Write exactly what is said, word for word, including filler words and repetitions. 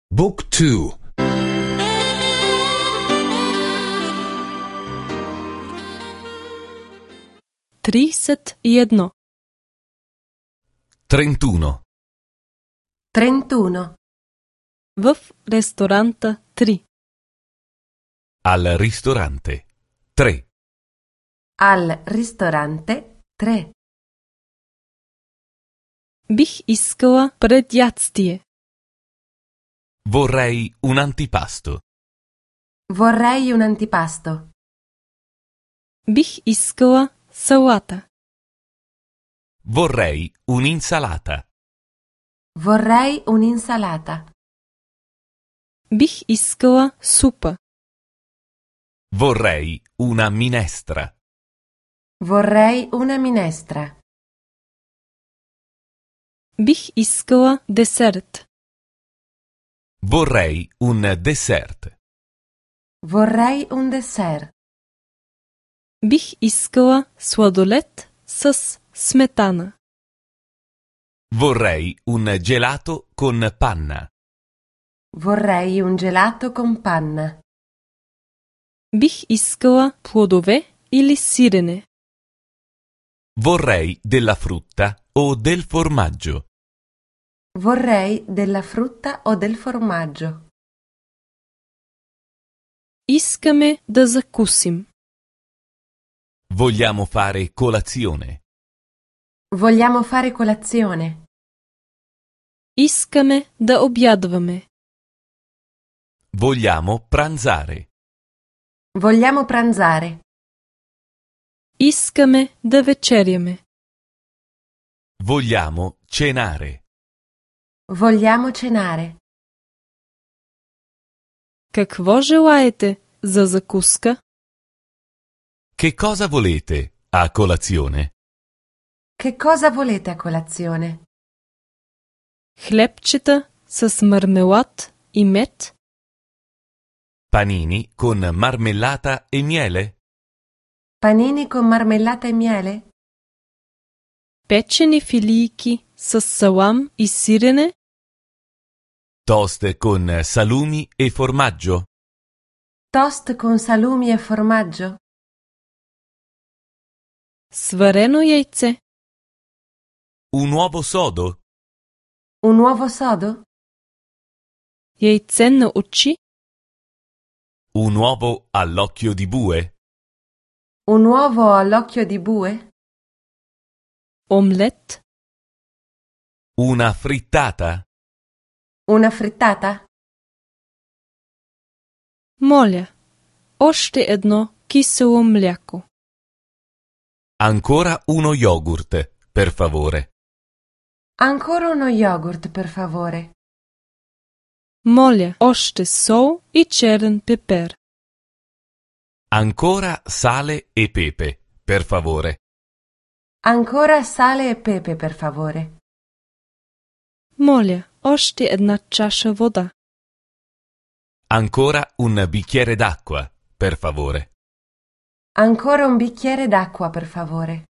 Book two. trideset jedno. trentuno. trentuno. В ресторанта три. Al ristorante. tre. Al ristorante tre. Бих искала предядстие. Vorrei un antipasto. Vorrei un antipasto. Бих искала салата. Vorrei un'insalata. Vorrei un'insalata. Бих искала супа. Vorrei una minestra. Vorrei una minestra. Бих искала десерт. Vorrei un dessert. Vorrei un dessert. Бих искала сладолед с сметана. Vorrei un gelato con panna. Vorrei un gelato con panna. Бих искала плодове или сирене. Vorrei della frutta o del formaggio. Vorrei della frutta o del formaggio. Искаме да закусим. Vogliamo fare colazione. Vogliamo fare colazione. Искаме да обядваме. Vogliamo pranzare. Vogliamo pranzare. Искаме да вечеряме. Vogliamo cenare. Vogliamo cenare. Какво желаете за закуска? Che cosa volete a colazione? Che cosa volete a colazione? Хлебчета с мармелад и мед? Panini con marmellata e miele? Panini con marmellata e miele? Печени филийки с салам и сирене? Toast con salumi e formaggio? Toast con salumi e formaggio? Сварено яйце? Un uovo sodo? Un uovo sodo? Яйце на очи? Un uovo all'occhio di bue? Un uovo all'occhio di bue? Омлет? Una frittata? Una frittata? Моля, още едно кисело мляко. Ancora uno yogurt, per favore. Ancora uno yogurt, per favore. Моля, още сол и черен пепер. Ancora sale e pepe, per favore. Ancora sale e pepe, per favore. Моля, още една чаша вода. Ancora un bicchiere d'acqua, per favore. Ancora un bicchiere d'acqua, per favore.